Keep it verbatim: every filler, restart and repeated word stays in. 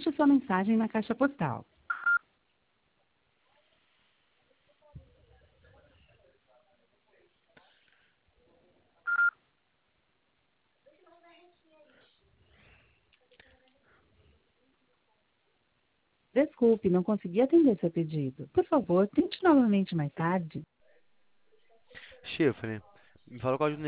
Deixe sua mensagem na caixa postal. Desculpe, não consegui atender seu pedido. Por favor, tente novamente mais tarde. Stephanie, me fala qual